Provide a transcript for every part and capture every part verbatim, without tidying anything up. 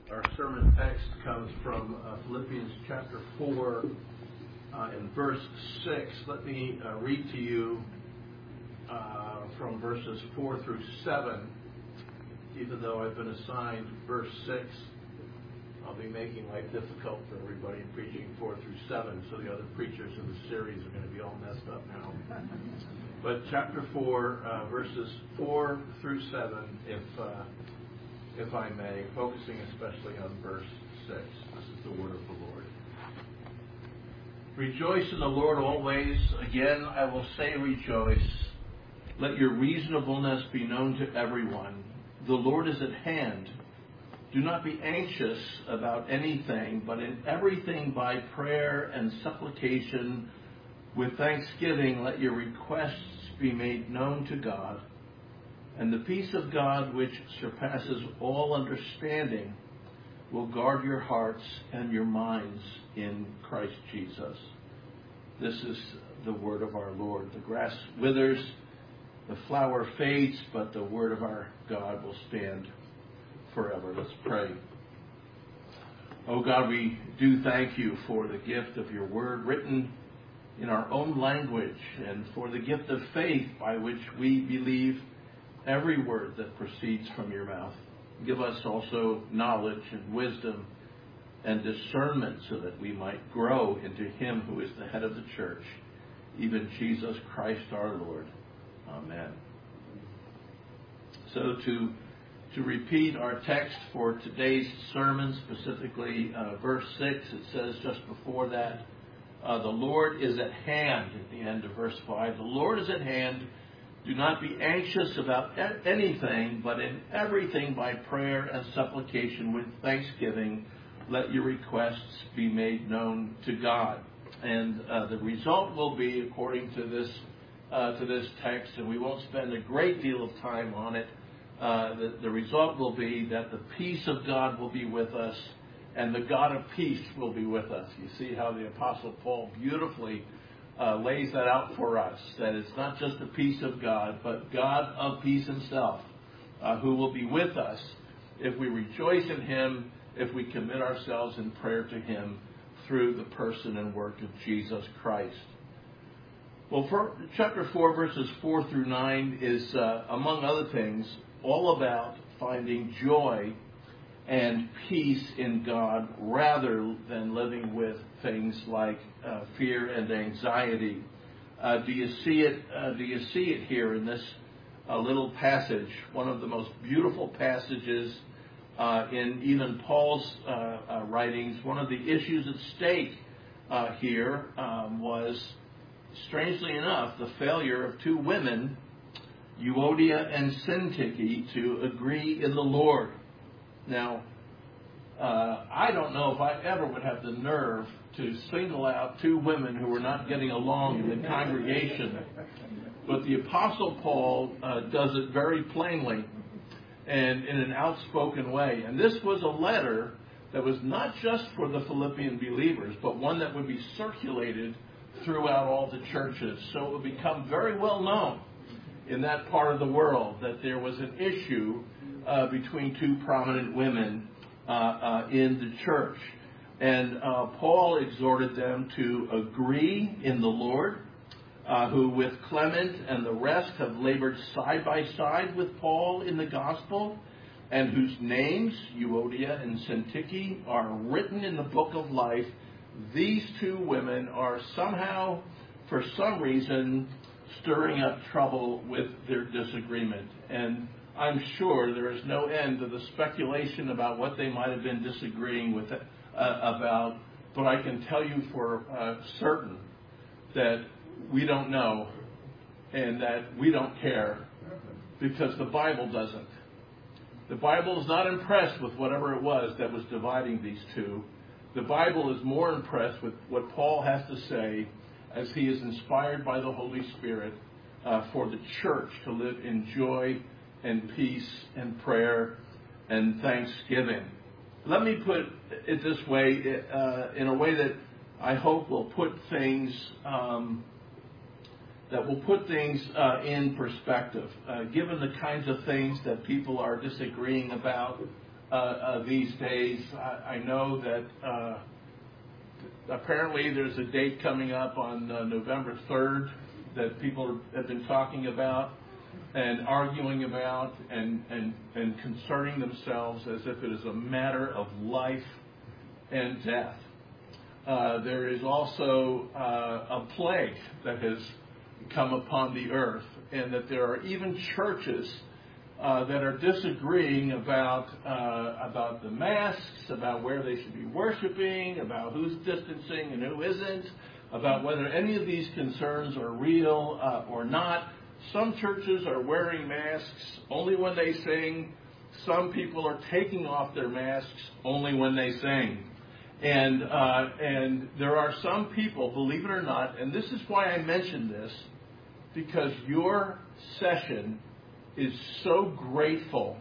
Our sermon text comes from uh, Philippians chapter four uh, and verse six. Let me uh, read to you uh, from verses four through seven. Even though I've been assigned verse six, I'll be making life difficult for everybody preaching four through seven, so the other preachers in the series are going to be all messed up now. But chapter four, uh, verses four through seven, if uh, if I may, focusing especially on verse six. This is the word of the Lord. Rejoice in the Lord always. Again, I will say rejoice. Let your reasonableness be known to everyone. The Lord is at hand. Do not be anxious about anything, but in everything by prayer and supplication with thanksgiving let your requests be made known to God. And the peace of God, which surpasses all understanding, will guard your hearts and your minds in Christ Jesus. This is the word of our Lord. The grass withers, the flower fades, but the word of our God will stand forever. Let's pray. Oh God, we do thank you for the gift of your word written in our own language, and for the gift of faith by which we believe every word that proceeds from your mouth. Give us also knowledge and wisdom and discernment so that we might grow into him who is the head of the church, even Jesus Christ our Lord. Amen. So to to repeat our text for today's sermon, specifically uh, verse six, it says just before that, uh, the Lord is at hand at the end of verse five. The Lord is at hand. Do not be anxious about anything, but in everything by prayer and supplication with thanksgiving, let your requests be made known to God. And uh, the result will be, according to this uh, to this text, and we won't spend a great deal of time on it, uh, the, the result will be that the peace of God will be with us, and the God of peace will be with us. You see how the Apostle Paul beautifully Uh, lays that out for us, that it's not just the peace of God, but God of peace himself, uh, who will be with us if we rejoice in him, if we commit ourselves in prayer to him through the person and work of Jesus Christ. Well, for chapter four, verses four through nine is, uh, among other things, all about finding joy and peace in God rather than living with things like uh, fear and anxiety. Uh, do you see it? Uh, do you see it here in this uh, little passage? One of the most beautiful passages uh, in even Paul's uh, uh, writings. One of the issues at stake uh, here um, was, strangely enough, the failure of two women, Euodia and Syntyche, to agree in the Lord. Now, uh, I don't know if I ever would have the nerve to single out two women who were not getting along in the congregation. But the Apostle Paul uh, does it very plainly and in an outspoken way. And this was a letter that was not just for the Philippian believers, but one that would be circulated throughout all the churches. So it would become very well known in that part of the world that there was an issue Uh, between two prominent women uh, uh, in the church. And uh, Paul exhorted them to agree in the Lord, uh, who with Clement and the rest have labored side by side with Paul in the gospel, and whose names, Euodia and Syntyche, are written in the book of life. These two women are somehow, for some reason, stirring up trouble with their disagreement. And I'm sure there is no end to the speculation about what they might have been disagreeing with uh, about, but I can tell you for uh, certain that we don't know and that we don't care, because the Bible doesn't. The Bible is not impressed with whatever it was that was dividing these two. The Bible is more impressed with what Paul has to say as he is inspired by the Holy Spirit uh, for the church to live in joy and peace and prayer and thanksgiving. Let me put it this way, uh, in a way that I hope will put things um, that will put things uh, in perspective. Uh, given the kinds of things that people are disagreeing about uh, uh, these days. I, I know that uh, apparently there's a date coming up on uh, November third that people have been talking about and arguing about and, and, and concerning themselves as if it is a matter of life and death. Uh, there is also uh, a plague that has come upon the earth, and that there are even churches uh, that are disagreeing about uh, about the masks, about where they should be worshiping, about who's distancing and who isn't, about whether any of these concerns are real uh, or not. Some churches are wearing masks only when they sing. Some people are taking off their masks only when they sing. And uh, and there are some people, believe it or not, and this is why I mention this, because your session is so grateful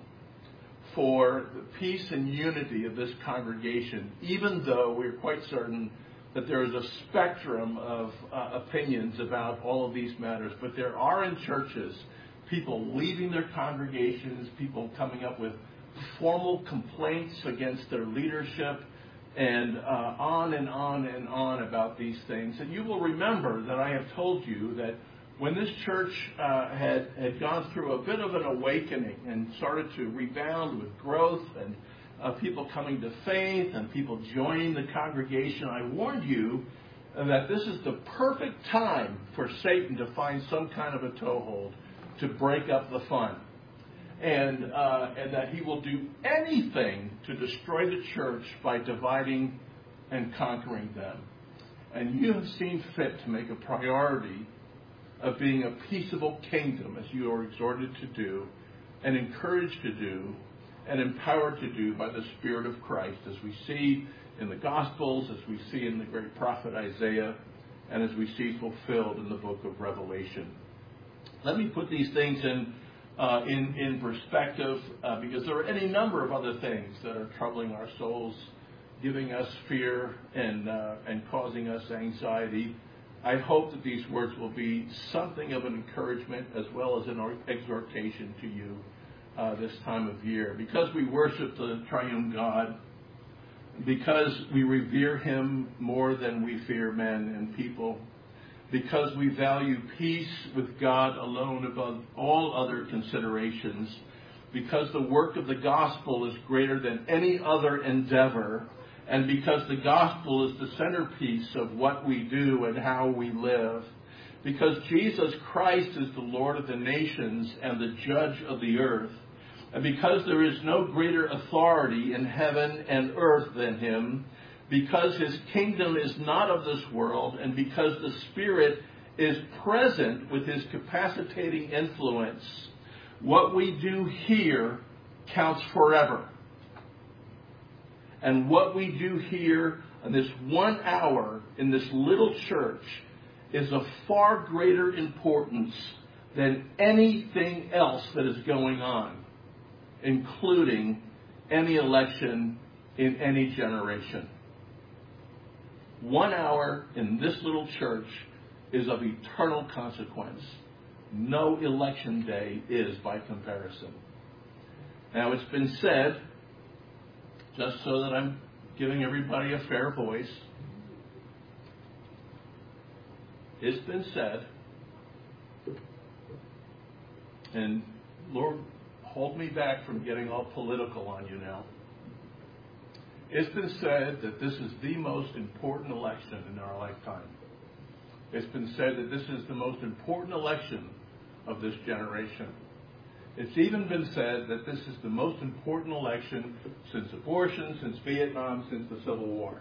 for the peace and unity of this congregation, even though we're quite certain that there is a spectrum of uh, opinions about all of these matters. But there are in churches people leaving their congregations, people coming up with formal complaints against their leadership, and uh, on and on and on about these things. And you will remember that I have told you that when this church uh, had, had gone through a bit of an awakening and started to rebound with growth and uh, people coming to faith and people joining the congregation, I warned you that this is the perfect time for Satan to find some kind of a toehold to break up the fun. And, uh, and that he will do anything to destroy the church by dividing and conquering them. And you have seen fit to make a priority of being a peaceable kingdom, as you are exhorted to do, and encouraged to do, and empowered to do by the Spirit of Christ, as we see in the Gospels, as we see in the great prophet Isaiah, and as we see fulfilled in the book of Revelation. Let me put these things in uh, in, in perspective, uh, because there are any number of other things that are troubling our souls, giving us fear and uh, and causing us anxiety. I hope that these words will be something of an encouragement as well as an exhortation to you uh, this time of year. Because we worship the triune God, because we revere him more than we fear men and people, because we value peace with God alone above all other considerations, because the work of the gospel is greater than any other endeavor, and because the gospel is the centerpiece of what we do and how we live, because Jesus Christ is the Lord of the nations and the judge of the earth, and because there is no greater authority in heaven and earth than him, because his kingdom is not of this world, and because the Spirit is present with his capacitating influence, what we do here counts forever. And what we do here in this one hour in this little church is of far greater importance than anything else that is going on, including any election in any generation. One hour in this little church is of eternal consequence. No election day is by comparison. Now, it's been said, just so that I'm giving everybody a fair voice, it's been said, and Lord, hold me back from getting all political on you now. It's been said that this is the most important election in our lifetime. It's been said that this is the most important election of this generation. It's even been said that this is the most important election since abortion, since Vietnam, since the Civil War.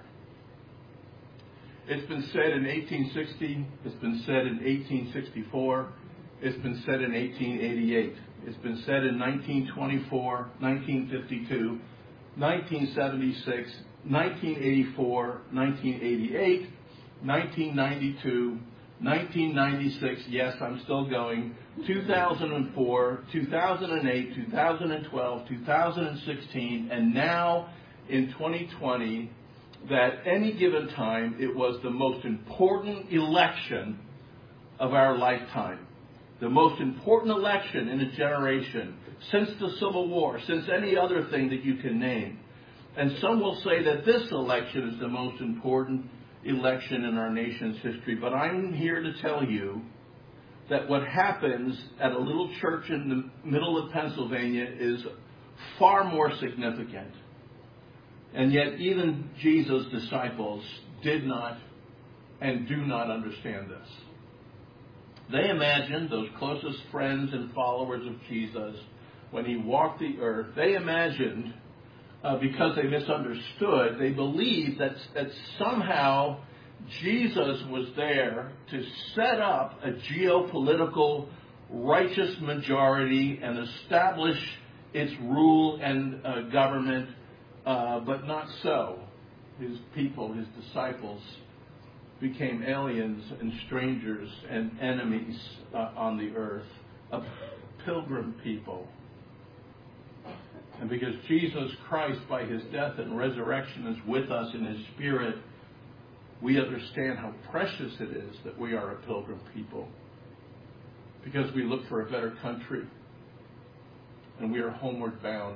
It's been said in eighteen sixty, it's been said in eighteen sixty-four, it's been said in eighteen eighty-eight, it's been said in nineteen twenty-four, nineteen fifty-two, nineteen seventy-six, nineteen eighty-four, nineteen eighty-eight, nineteen ninety-two, nineteen ninety-six, yes, I'm still going, two thousand four, two thousand eight, two thousand twelve, two thousand sixteen, and now in twenty twenty, that any given time it was the most important election of our lifetime. the most important election in a generation, since the Civil War, since any other thing that you can name. And some will say that this election is the most important election in our nation's history. But I'm here to tell you that what happens at a little church in the middle of Pennsylvania is far more significant. And yet even Jesus' disciples did not and do not understand this. They imagined, those closest friends and followers of Jesus, when he walked the earth, they imagined, uh, because they misunderstood, they believed that, that somehow Jesus was there to set up a geopolitical righteous majority and establish its rule and uh, government, uh, but not so. His people, his disciples, became aliens and strangers and enemies uh, on the earth, a pilgrim people. And because Jesus Christ, by his death and resurrection, is with us in his Spirit, we understand how precious it is that we are a pilgrim people. Because we look for a better country. And we are homeward bound.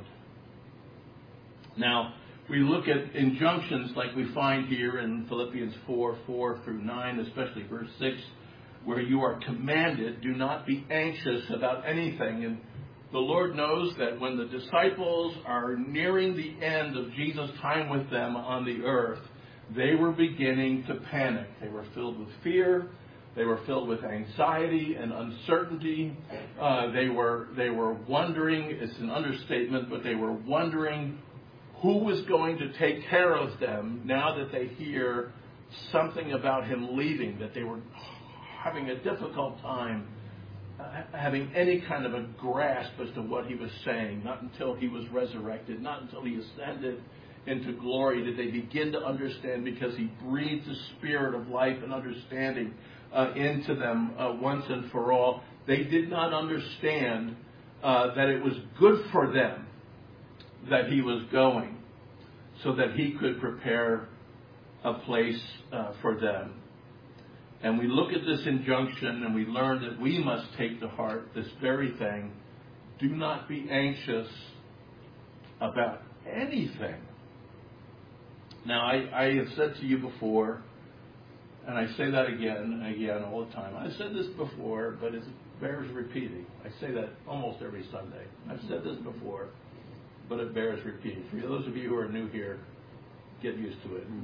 Now, we look at injunctions like we find here in Philippians four, four through nine, especially verse six, where you are commanded, do not be anxious about anything. And the Lord knows that when the disciples are nearing the end of Jesus' time with them on the earth, they were beginning to panic. They were filled with fear. They were filled with anxiety and uncertainty. Uh, they were they were wondering, it's an understatement, but they were wondering who was going to take care of them now that they hear something about him leaving, that they were having a difficult time uh, having any kind of a grasp as to what he was saying. Not until he was resurrected, not until he ascended into glory did they begin to understand, because he breathed the spirit of life and understanding uh, into them uh, once and for all. They did not understand uh, that it was good for them that he was going, so that he could prepare a place uh, for them. And we look at this injunction and we learn that we must take to heart this very thing. Do not be anxious about anything. Now, I, I have said to you before, and I say that again and again all the time. I've said this before, but it bears repeating. I say that almost every Sunday. I've said this before, but it bears repeating. For those of you who are new here, get used to it.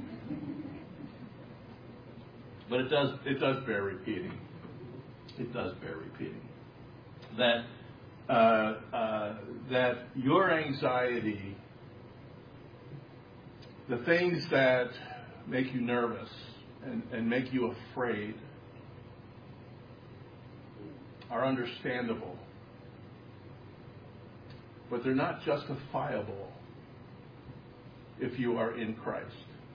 But it does it does bear repeating. It does bear repeating. That uh, uh, that your anxiety, the things that make you nervous and, and make you afraid, are understandable. But they're not justifiable if you are in Christ.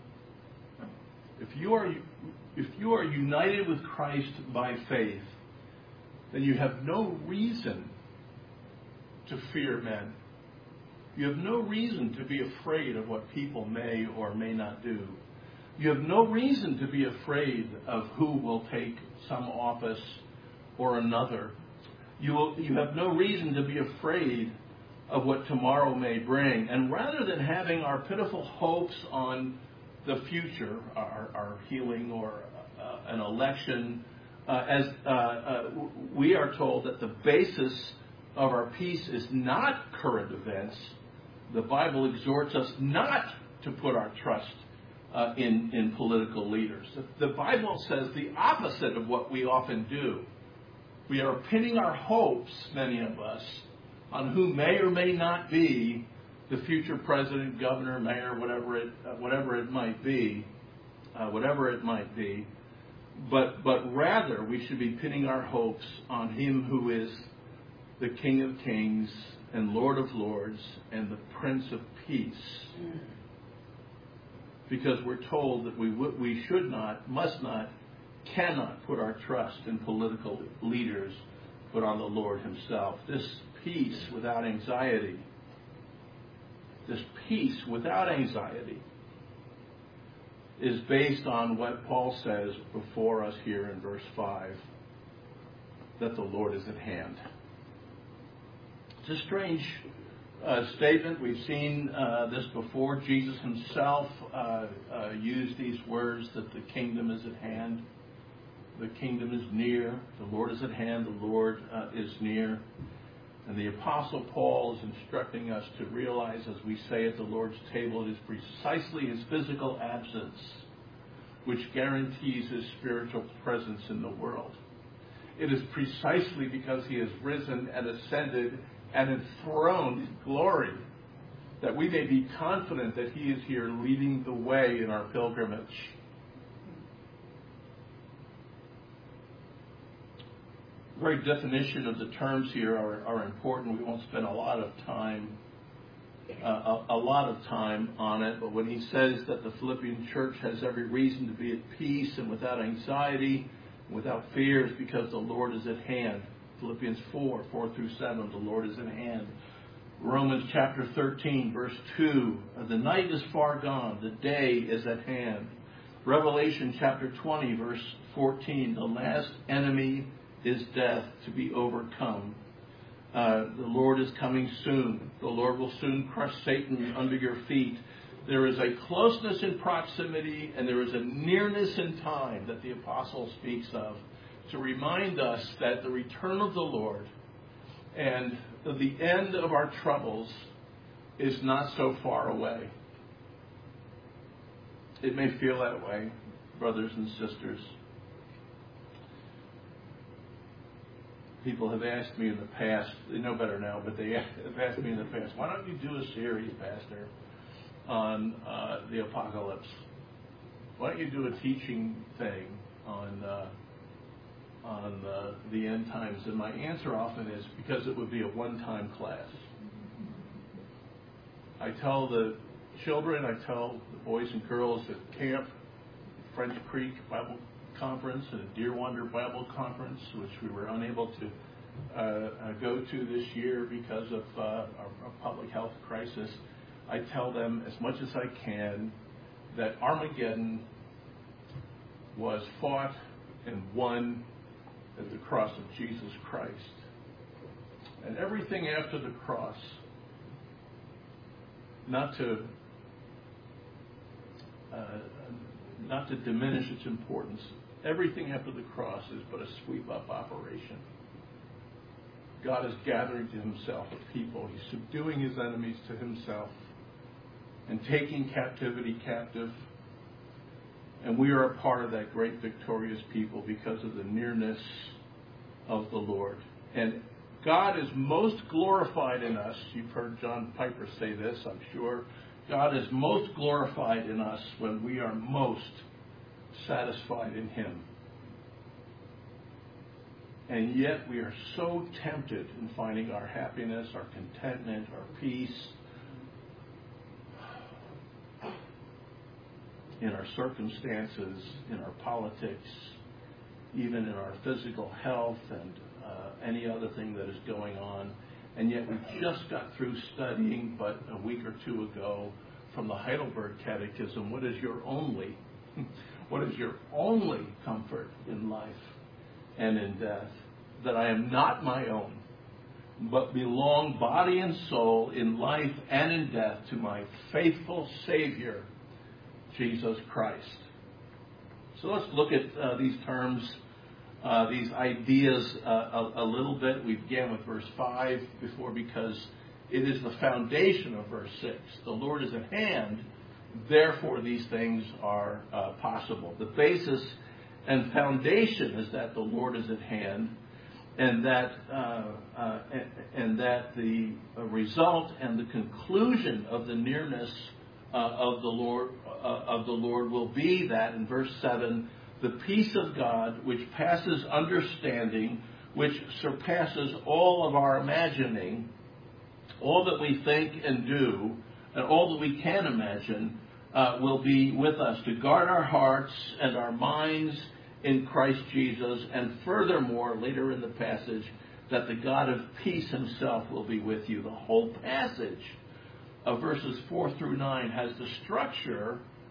If you are if you are united with Christ by faith, then you have no reason to fear men. You have no reason to be afraid of what people may or may not do. You have no reason to be afraid of who will take some office or another. You will, you have no reason to be afraid of what tomorrow may bring. And rather than having our pitiful hopes on the future, our, our healing or uh, an election, uh, as uh, uh, we are told that the basis of our peace is not current events, the Bible exhorts us not to put our trust uh, in, in political leaders. The Bible says the opposite of what we often do. We are pinning our hopes, many of us, on who may or may not be the future president, governor, mayor, whatever it uh, whatever it might be, uh, whatever it might be. But but rather we should be pinning our hopes on him who is the King of Kings and Lord of Lords and the Prince of Peace. Because we're told that we w- we should not, must not, cannot put our trust in political leaders, but on the Lord himself. This peace without anxiety, this peace without anxiety is based on what Paul says before us here in verse five. that the Lord is at hand. It's a strange uh, statement. We've seen uh, this before. Jesus himself uh, uh, used these words that the kingdom is at hand. The kingdom is near. The Lord is at hand. The Lord uh, is near. And the Apostle Paul is instructing us to realize, as we say at the Lord's table, it is precisely his physical absence which guarantees his spiritual presence in the world. It is precisely because he has risen and ascended and enthroned in glory that we may be confident that he is here leading the way in our pilgrimage. The very definition of the terms here are, are important. We won't spend a lot of time uh, a, a lot of time on it, but when he says that the Philippian church has every reason to be at peace and without anxiety, without fears, because the Lord is at hand. Philippians four, four through seven, the Lord is at hand. Romans chapter thirteen, verse two, the night is far gone, the day is at hand. Revelation chapter twenty, verse fourteen, the last enemy is death, to be overcome. Uh, the Lord is coming soon. The Lord will soon crush Satan under your feet. There is a closeness in proximity and there is a nearness in time that the apostle speaks of to remind us that the return of the Lord and the end of our troubles is not so far away. It may feel that way, brothers and sisters. People have asked me in the past, they know better now, but they have asked me in the past, why don't you do a series, Pastor, on uh, the apocalypse? Why don't you do a teaching thing on uh, on uh, the end times? And my answer often is because it would be a one-time class. I tell the children, I tell the boys and girls at camp, French Creek Bible Conference and a Deerwander Bible Conference, which we were unable to uh, uh, go to this year because of uh, our, our public health crisis. I tell them as much as I can that Armageddon was fought and won at the cross of Jesus Christ. And everything after the cross, not to uh, not to diminish its importance, everything after the cross is but a sweep-up operation. God is gathering to himself a people. He's subduing his enemies to himself and taking captivity captive. And we are a part of that great victorious people because of the nearness of the Lord. And God is most glorified in us. You've heard John Piper say this, I'm sure. God is most glorified in us when we are most satisfied in him. And yet we are so tempted in finding our happiness, our contentment, our peace in our circumstances, in our politics, even in our physical health and uh, any other thing that is going on. And yet we just got through studying, but a week or two ago, from the Heidelberg Catechism, what is your only, what is your only comfort in life and in death? That I am not my own, but belong body and soul in life and in death to my faithful Savior, Jesus Christ. So let's look at uh, these terms, uh, these ideas uh, a, a little bit. We began with verse five before because it is the foundation of verse six. The Lord is at hand, therefore these things are uh, possible. The basis and foundation is that the Lord is at hand, and that uh, uh, and that the result and the conclusion of the nearness uh, of the Lord uh, of the Lord will be that in verse seven, the peace of God which passes understanding, which surpasses all of our imagining, all that we think and do, and all that we can imagine, uh, will be with us to guard our hearts and our minds in Christ Jesus, and furthermore, later in the passage, that the God of peace himself will be with you. The whole passage of verses four through nine has the structure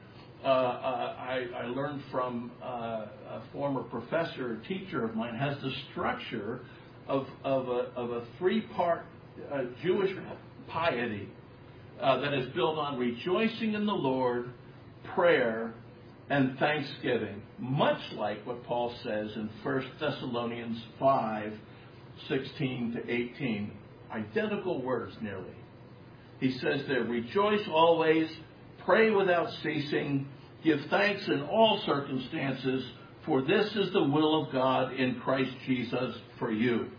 uh, uh, I, I learned from uh, a former professor, a teacher of mine, has the structure of, of a, of a three-part uh, Jewish piety uh, that is built on rejoicing in the Lord, prayer, and thanksgiving, much like what Paul says in First Thessalonians five, sixteen to eighteen. Identical words nearly. He says there, rejoice always, pray without ceasing, give thanks in all circumstances, for this is the will of God in Christ Jesus for you.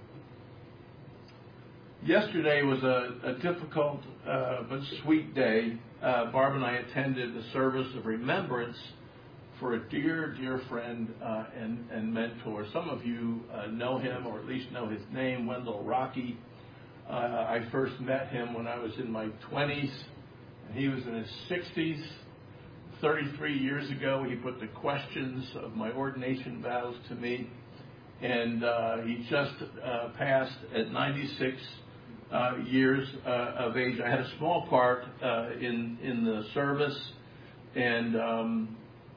Yesterday was a, a difficult uh, but sweet day. Uh, Barb and I attended the service of remembrance for a dear, dear friend uh, and, and mentor. Some of you uh, know him, or at least know his name, Wendell Rocky. Uh, I first met him when I was in my twenties, and he was in his sixties. thirty-three years ago, he put the questions of my ordination vows to me, and uh, he just uh, passed at ninety-six uh, years uh, of age. I had a small part uh, in, in the service, and um,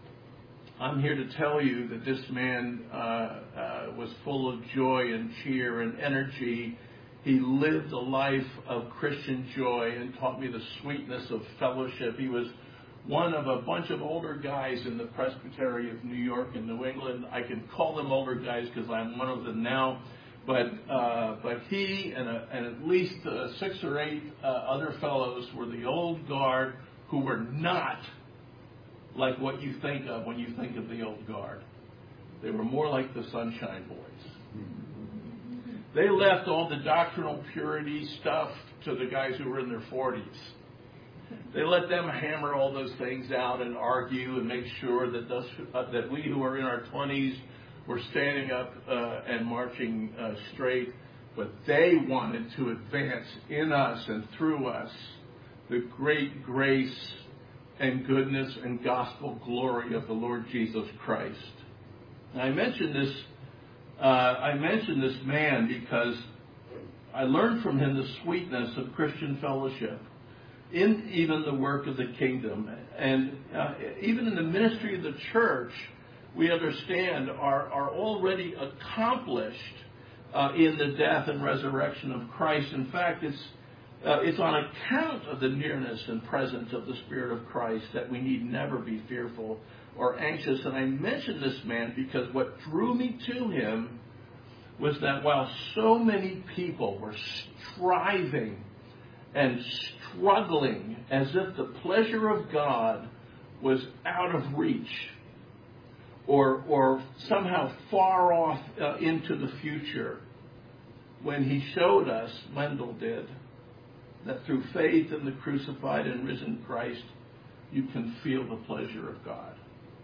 I'm here to tell you that this man uh, uh, was full of joy and cheer and energy. He lived a life of Christian joy and taught me the sweetness of fellowship. He was one of a bunch of older guys in the Presbytery of New York and New England. I can call them older guys because I'm one of them now. But uh, but he and, a, and at least uh, six or eight uh, other fellows were the old guard who were not like what you think of when you think of the old guard. They were more like the Sunshine Boys. They left all the doctrinal purity stuff to the guys who were in their forties. They let them hammer all those things out and argue and make sure that those, uh, that we who are in our twenties were standing up uh, and marching uh, straight. But they wanted to advance in us and through us the great grace and goodness and gospel glory of the Lord Jesus Christ. And I mention this. Uh, I mention this man because I learned from him the sweetness of Christian fellowship in even the work of the kingdom. And uh, even in the ministry of the church, we understand are, are already accomplished uh, in the death and resurrection of Christ. In fact, it's, uh, it's on account of the nearness and presence of the Spirit of Christ that we need never be fearful or anxious. And I mention this man because what drew me to him was that while so many people were striving and struggling as if the pleasure of God was out of reach or, or somehow far off uh, into the future, when he showed us, Wendell did, that through faith in the crucified and risen Christ, you can feel the pleasure of God.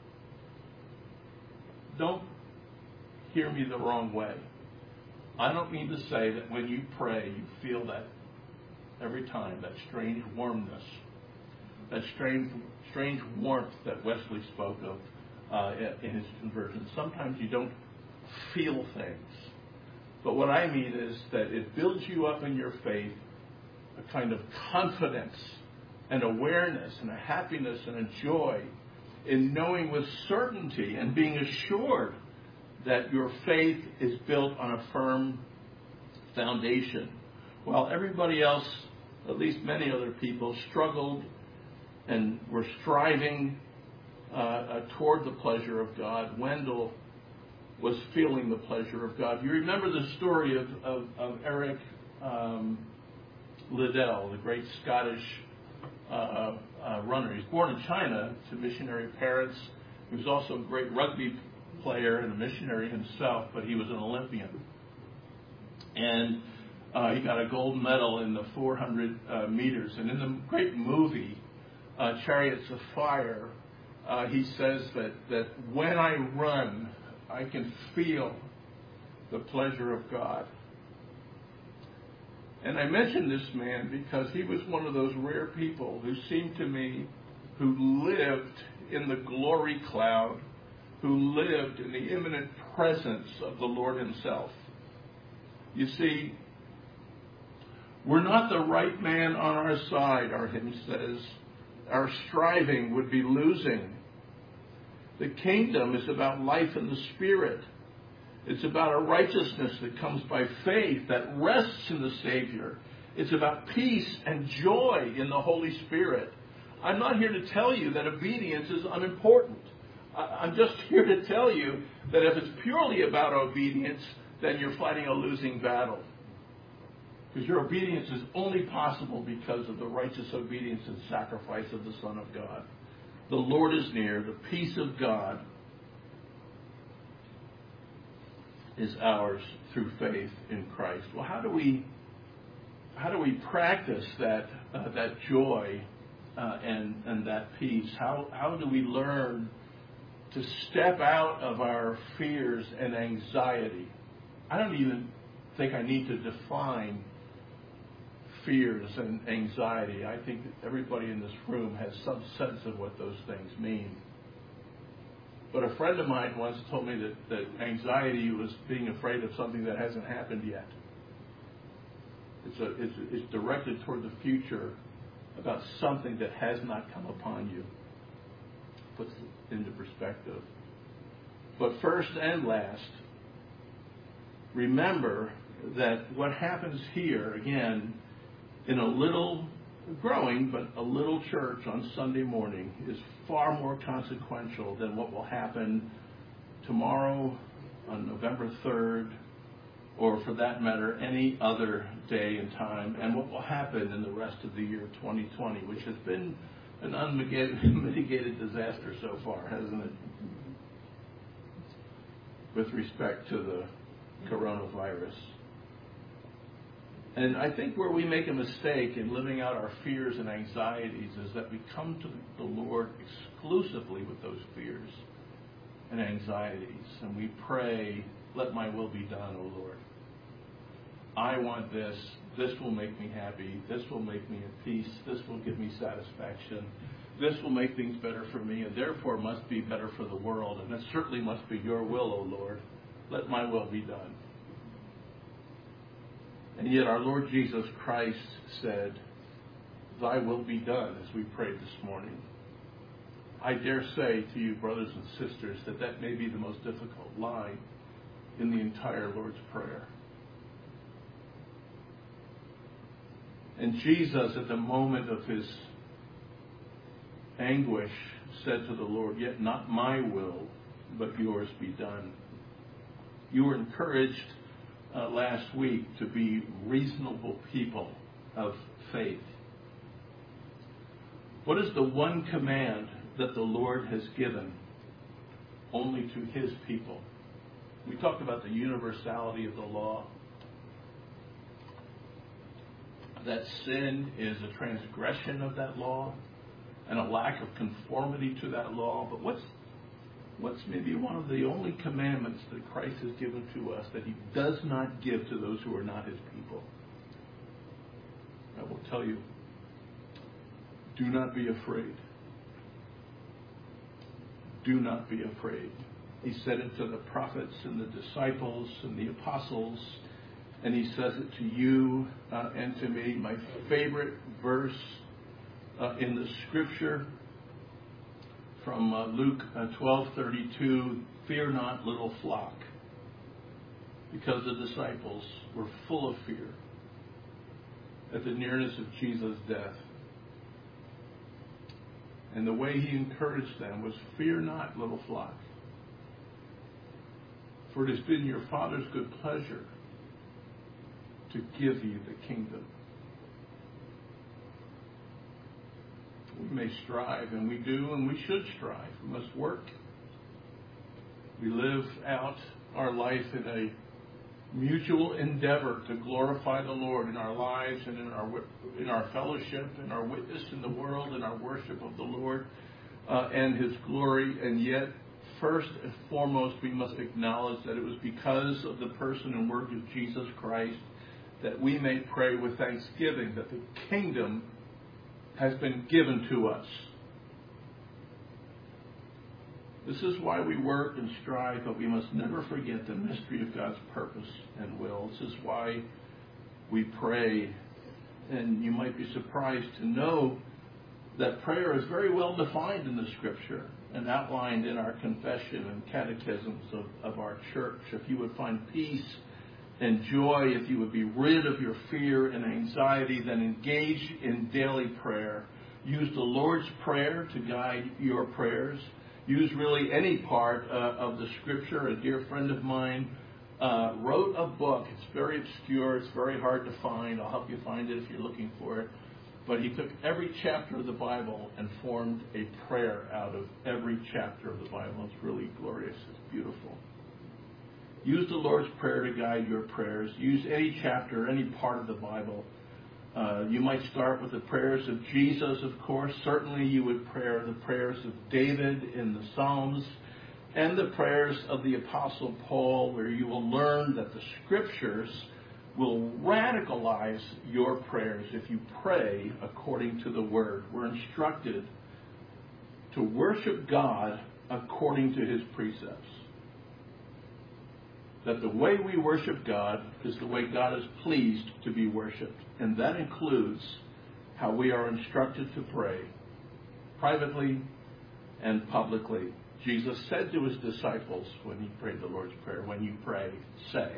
Don't hear me the wrong way. I don't mean to say that when you pray, you feel that every time, that strange warmness, that strange, strange warmth that Wesley spoke of uh, in his conversion. Sometimes you don't feel things. But what I mean is that it builds you up in your faith, a kind of confidence and awareness and a happiness and a joy in knowing with certainty and being assured that your faith is built on a firm foundation. While everybody else, at least many other people, struggled and were striving uh, uh, toward the pleasure of God, Wendell was feeling the pleasure of God. You remember the story of, of, of Eric um, Liddell, the great Scottish uh, uh, runner. He was born in China to missionary parents. He was also a great rugby player and a missionary himself, but he was an Olympian. And uh, he got a gold medal in the four hundred uh, meters. And in the great movie, uh, Chariots of Fire, uh, he says that, that when I run, I can feel the pleasure of God. And I mention this man because he was one of those rare people who seemed to me who lived in the glory cloud, who lived in the imminent presence of the Lord himself. You see, we're not the right man on our side, our hymn says. Our striving would be losing The kingdom is about life in the Spirit. It's about a righteousness that comes by faith, that rests in the Savior. It's about peace and joy in the Holy Spirit. I'm not here to tell you that obedience is unimportant. I'm just here to tell you that if it's purely about obedience, then you're fighting a losing battle. Because your obedience is only possible because of the righteous obedience and sacrifice of the Son of God. The Lord is near. The peace of God is ours through faith in Christ. Well, how do we how do we practice that uh, that joy uh, and and that peace? How how do we learn to step out of our fears and anxiety? I don't even think I need to define fears and anxiety. I think that everybody in this room has some sense of what those things mean. But a friend of mine once told me that, that anxiety was being afraid of something that hasn't happened yet. It's, a, it's, it's directed toward the future about something that has not come upon you. Puts it into perspective. But first and last, remember that what happens here, again, in a little, growing, but a little church on Sunday morning is far more consequential than what will happen tomorrow on November third, or for that matter, any other day and time, and what will happen in the rest of the year twenty twenty, which has been an unmitigated disaster so far, hasn't it? With respect to the coronavirus. And I think where we make a mistake in living out our fears and anxieties is that we come to the Lord exclusively with those fears and anxieties. And we pray, let my will be done, O Lord. I want this. This will make me happy. This will make me at peace. This will give me satisfaction. This will make things better for me, and therefore must be better for the world. And it certainly must be your will, O Lord. Let my will be done. And yet our Lord Jesus Christ said, thy will be done, as we prayed this morning. I dare say to you, brothers and sisters, that that may be the most difficult line in the entire Lord's Prayer. And Jesus, at the moment of his anguish, said to the Lord, yet not my will, but yours be done. You were encouraged uh, last week to be reasonable people of faith. What is the one command that the Lord has given only to his people? We talked about the universality of the law. That sin is a transgression of that law and a lack of conformity to that law. But what's what's maybe one of the only commandments that Christ has given to us that he does not give to those who are not his people? I will tell you, do not be afraid. Do not be afraid. He said it to the prophets and the disciples and the apostles, and he says it to you uh, and to me. My favorite verse uh, in the scripture from uh, Luke uh, twelve thirty-two, fear not, little flock, because the disciples were full of fear at the nearness of Jesus' death. And the way he encouraged them was, fear not, little flock, for it has been your Father's good pleasure to give you the kingdom. We may strive, and we do, and we should strive. We must work. We live out our life in a mutual endeavor to glorify the Lord in our lives and in our in our fellowship, in our witness in the world, in our worship of the Lord uh, and his glory. And yet, first and foremost, we must acknowledge that it was because of the person and work of Jesus Christ that we may pray with thanksgiving that the kingdom has been given to us. This is why we work and strive, but we must never forget the mystery of God's purpose and will. This is why we pray. And you might be surprised to know that prayer is very well defined in the Scripture and outlined in our confession and catechisms of, of our church. If you would find peace and joy, if you would be rid of your fear and anxiety, then engage in daily prayer. Use the Lord's Prayer to guide your prayers. Use really any part uh, of the Scripture. A dear friend of mine uh, wrote a book. It's very obscure. It's very hard to find. I'll help you find it if you're looking for it. But he took every chapter of the Bible and formed a prayer out of every chapter of the Bible. It's really glorious. It's beautiful. Use the Lord's Prayer to guide your prayers. Use any chapter, any part of the Bible. Uh, you might start with the prayers of Jesus, of course. Certainly you would pray the prayers of David in the Psalms and the prayers of the Apostle Paul, where you will learn that the Scriptures will radicalize your prayers if you pray according to the Word. We're instructed to worship God according to His precepts. That the way we worship God is the way God is pleased to be worshipped. And that includes how we are instructed to pray, privately and publicly. Jesus said to His disciples when He prayed the Lord's Prayer, when you pray, say.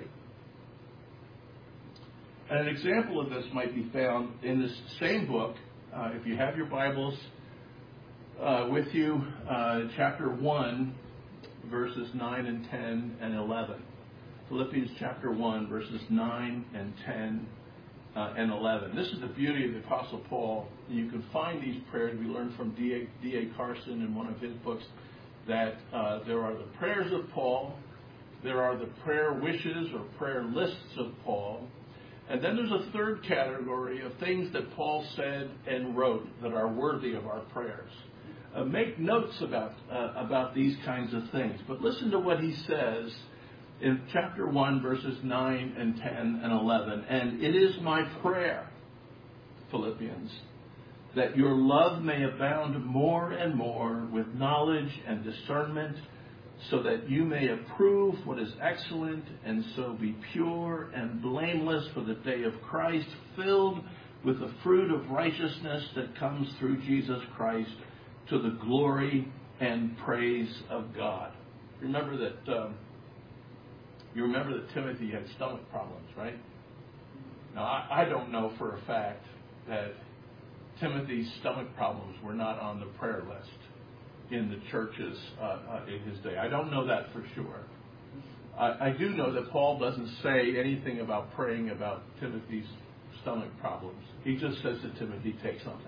And an example of this might be found in this same book. Uh, if you have your Bibles uh, with you, uh, chapter one, verses nine and ten and eleven. Philippians chapter one, verses nine and ten uh, and eleven. This is the beauty of the Apostle Paul. You can find these prayers. We learned from D A Carson in one of his books that uh, there are the prayers of Paul, there are the prayer wishes or prayer lists of Paul, and then there's a third category of things that Paul said and wrote that are worthy of our prayers. Uh, make notes about uh, about these kinds of things. But listen to what he says in chapter one, verses nine and ten and eleven. And it is my prayer, Philippians, that your love may abound more and more with knowledge and discernment, so that you may approve what is excellent, and so be pure and blameless for the day of Christ, filled with the fruit of righteousness that comes through Jesus Christ, to the glory and praise of God. Remember that um, you remember that Timothy had stomach problems, right? Now, I, I don't know for a fact that Timothy's stomach problems were not on the prayer list in the churches uh, uh, in his day. I don't know that for sure. I, I do know that Paul doesn't say anything about praying about Timothy's stomach problems. He just says to Timothy, take something.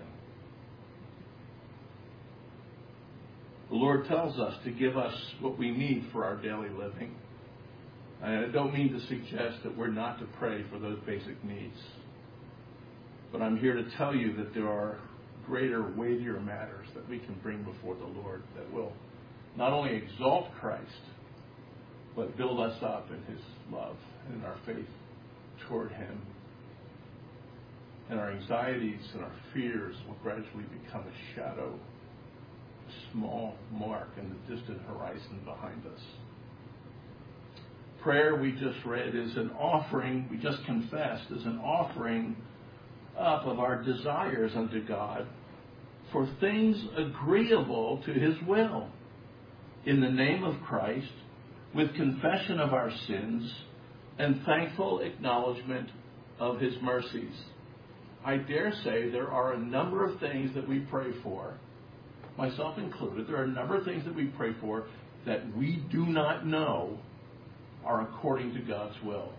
The Lord tells us to give us what we need for our daily living. I don't mean to suggest that we're not to pray for those basic needs. But I'm here to tell you that there are greater, weightier matters that we can bring before the Lord that will not only exalt Christ, but build us up in His love and in our faith toward Him. And our anxieties and our fears will gradually become a shadow, a small mark in the distant horizon behind us. Prayer, we just read, is an offering, we just confessed, is an offering up of our desires unto God for things agreeable to His will, in the name of Christ, with confession of our sins and thankful acknowledgement of His mercies. I dare say there are a number of things that we pray for, myself included, there are a number of things that we pray for that we do not know are according to God's will.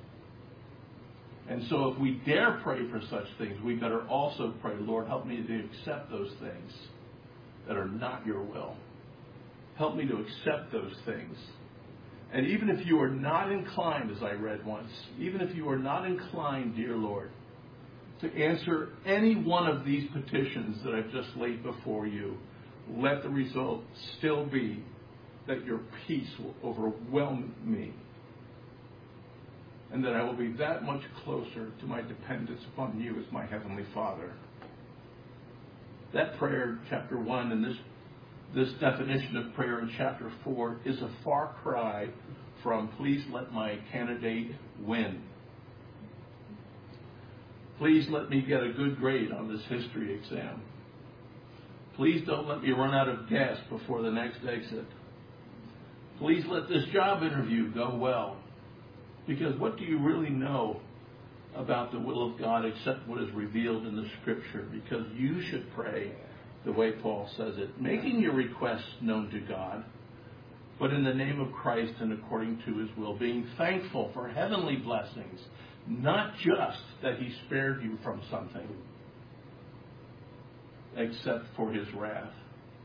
And so if we dare pray for such things, we better also pray, Lord, help me to accept those things that are not your will. Help me to accept those things. And even if you are not inclined, as I read once, even if you are not inclined, dear Lord, to answer any one of these petitions that I've just laid before you, let the result still be that your peace will overwhelm me, and that I will be that much closer to my dependence upon you as my Heavenly Father. That prayer, chapter one, and this, this definition of prayer in chapter four is a far cry from please let my candidate win. Please let me get a good grade on this history exam. Please don't let me run out of gas before the next exit. Please let this job interview go well. Because what do you really know about the will of God except what is revealed in the Scripture? Because you should pray the way Paul says it, making your requests known to God, but in the name of Christ and according to His will, being thankful for heavenly blessings, not just that He spared you from something, except for His wrath.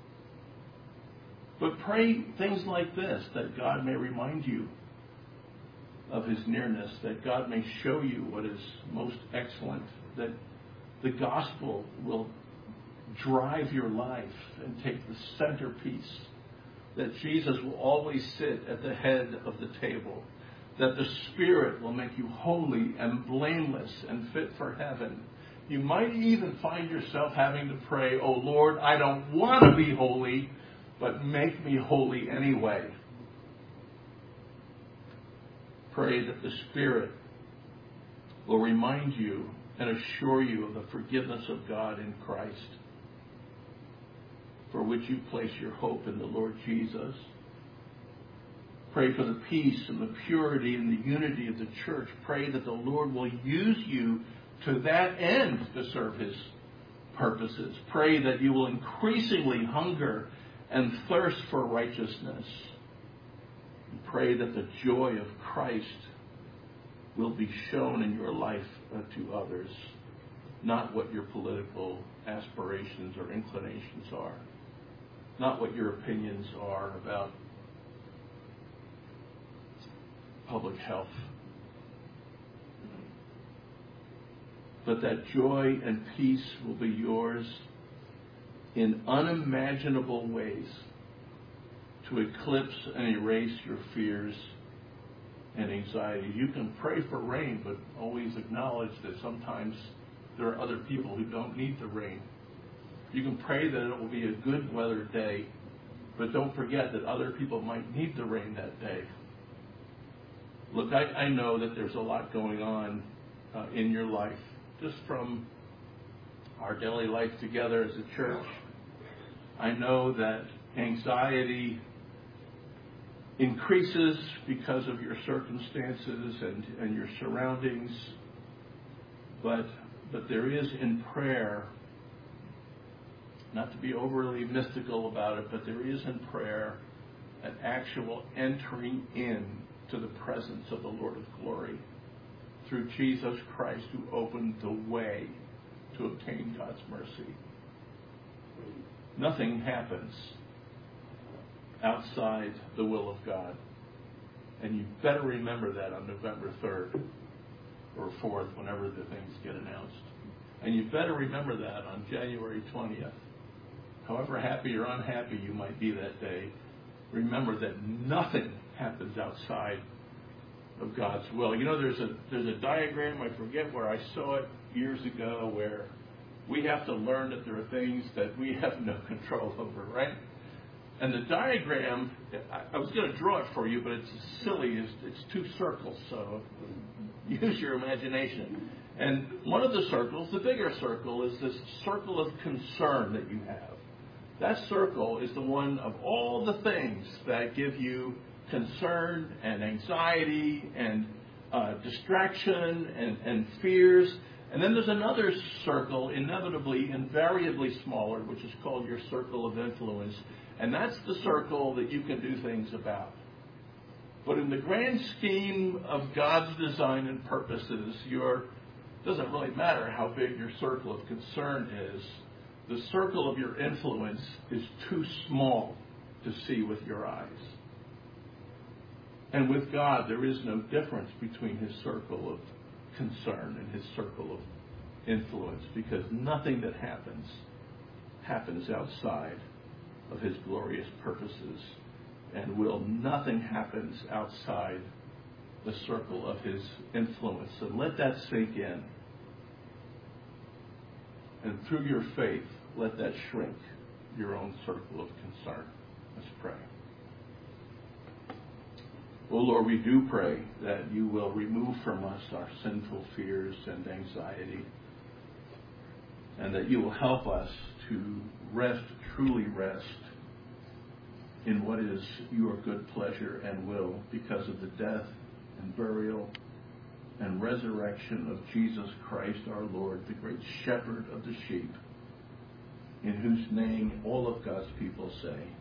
But pray things like this, that God may remind you of His nearness, that God may show you what is most excellent, that the gospel will drive your life and take the centerpiece, that Jesus will always sit at the head of the table, that the Spirit will make you holy and blameless and fit for heaven. You might even find yourself having to pray, "Oh Lord, I don't want to be holy, but make me holy anyway." Pray that the Spirit will remind you and assure you of the forgiveness of God in Christ, for which you place your hope in the Lord Jesus. Pray for the peace and the purity and the unity of the church. Pray that the Lord will use you to that end to serve His purposes. Pray that you will increasingly hunger and thirst for righteousness. And pray that the joy of Christ will be shown in your life to others, not what your political aspirations or inclinations are, not what your opinions are about public health, but that joy and peace will be yours in unimaginable ways to eclipse and erase your fears and anxiety. You can pray for rain, but always acknowledge that sometimes there are other people who don't need the rain. You can pray that it will be a good weather day, but don't forget that other people might need the rain that day. Look, I, I know that there's a lot going on uh, in your life, just from our daily life together as a church. I know that anxiety increases because of your circumstances and, and your surroundings, but but there is in prayer, not to be overly mystical about it, but there is in prayer an actual entering in to the presence of the Lord of glory through Jesus Christ, who opened the way to obtain God's mercy. Nothing happens outside the will of God. And you better remember that on November third or fourth, whenever the things get announced. And you better remember that on January twentieth. However happy or unhappy you might be that day, remember that nothing happens outside of God's will. You know, there's a there's a diagram, I forget where I saw it years ago, where we have to learn that there are things that we have no control over, right? And the diagram, I, I was going to draw it for you, but it's silly. It's, it's two circles, so use your imagination. And one of the circles, the bigger circle, is this circle of concern that you have. That circle is the one of all the things that give you concern and anxiety and uh, distraction and, and fears. And then there's another circle, inevitably, invariably smaller, which is called your circle of influence. And that's the circle that you can do things about. But in the grand scheme of God's design and purposes, your doesn't really matter how big your circle of concern is. The circle of your influence is too small to see with your eyes. And with God, there is no difference between His circle of concern and His circle of influence, because nothing that happens happens outside of His glorious purposes and will. Nothing happens outside the circle of His influence. So let that sink in. And through your faith, let that shrink your own circle of concern. Let's pray. Oh Lord, we do pray that you will remove from us our sinful fears and anxiety, and that you will help us to rest truly rest in what is your good pleasure and will because of the death and burial and resurrection of Jesus Christ our Lord, the great shepherd of the sheep, in whose name all of God's people say,